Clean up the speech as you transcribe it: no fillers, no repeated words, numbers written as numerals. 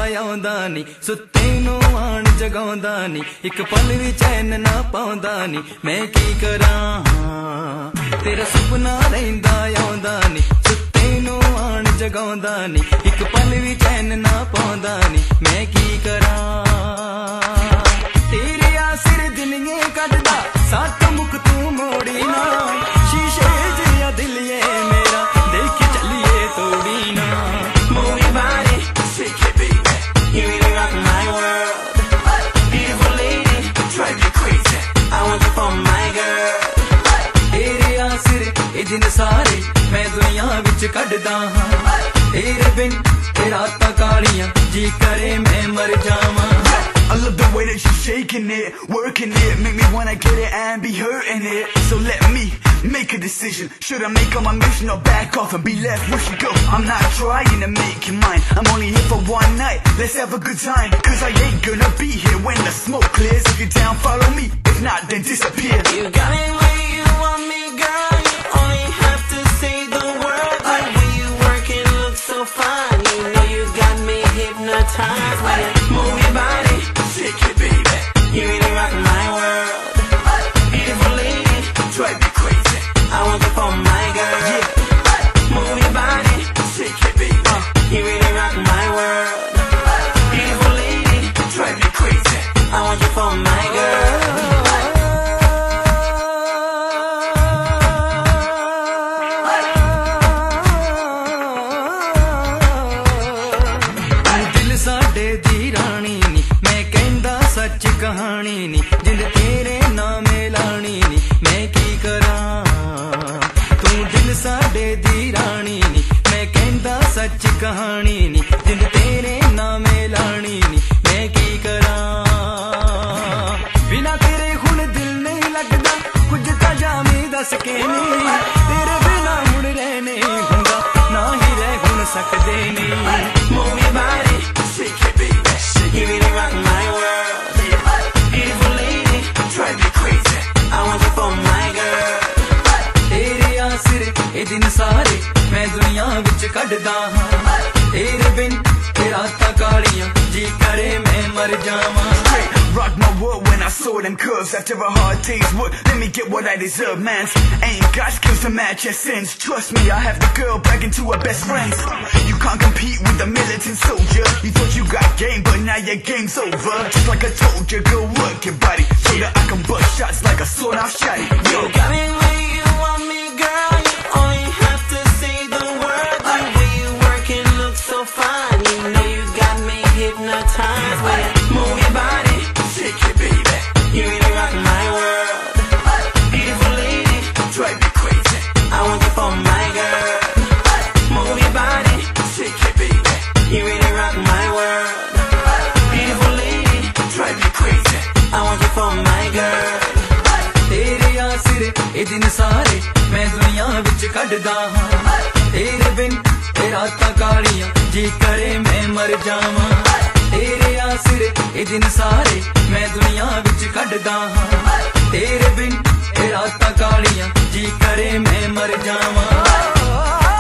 आउंदा नी सुत्ते नू आण जगाउंदा नी एक पल भी चैन ना पाउंदा नी मैं की करां तेरा सुपना रहिंदा आउंदा नी सुत्ते नू आण जगाउंदा नी एक पल भी चैन ना पाउंदा नी मैं की करां तेरे आसिर दिलिए कटदा साथ मुख तू मोड़ी ना शीशे जिया दिलिए मेरा देख चलिए तोड़ी ना Move your body, shake it, baby. You really rock my world. Beautiful lady, drive you crazy. I want you for my girl. तेरे आसिर ए दिन सारे मैं दुनिया विच कढदा हां तेरे बिन ते रातां कालियां जी करे मैं मर जावां I love the way that you're shaking it, working it, make me wanna get it and be hurting it. So let me make a decision. Should I make on my mission or back off and be left where she go? I'm not trying to make you mine. I'm only here for one night. Let's have a good time. Cause I ain't gonna be here when the smoke clears. If you're down, follow me. If not, then disappear. You got me where you want me, girl. You only have to say the word. The way you work it looks so fine. You know you got me hypnotized. When you move your body, shake it, baby. You really rock my world. Beautiful lady, drive me crazy. I want you for my girl. Move your body, shake it, baby. You really rock my world. Beautiful lady, drive me crazy. I want you for my girl. साडे दी रानी नी मैं कहंदा सच कहानी नी जिंद तेरे नाम लानी नी मैं की करां तू दिल साडे दी रानी नी मैं कहंदा सच कहानी नी जिंद तेरे नाम लानी नी मैं की करां बिना तेरे हुण दिल नहीं लगदा कुछ तां जामी दस के नी तेरे बिना मुड़ रहने हुंदा ना ही रह हुण सकदे नी Move your body, shake it, baby. You really rock my world. Beautiful lady, drive me crazy. I want you for my girl. तेरे आसिर ए दिन सारे मैं दुनिया विच कढदा हां तेरे बिन ते रातां कालियां जी करे मैं मर जावां Rock my world when I saw them curves. After a hard day's work, let me get what I deserve, man. Ain't got skills to match your sins. Trust me, I have the girl bragging to her best friends. You can't compete with the militant soldier. You thought you got game, but now your game's over. Just like I told you, go work your body so that I can bust shots like a sword off shotty. You got me where you want me, girl. You only have to say the word. The way you work it looks so fine. You know you got me hypnotized. When you move your body, shake it, baby. You really rock my world. Beautiful lady, drive me crazy. I want you for my girl. Move your body, shake it, baby. You really rock my world. Beautiful lady, drive me crazy. I want you for my girl. तेरे आसिर ए दिन सारे मैं दुनिया विच कढदा हां तेरे बिन ते रातां कालियां जी करे मैं मर जावां तेरे आसिर ए दिन सारे मैं दुनिया विच कढदा हां तेरे बिन ते रातां कालियां जी करे मैं मर जावां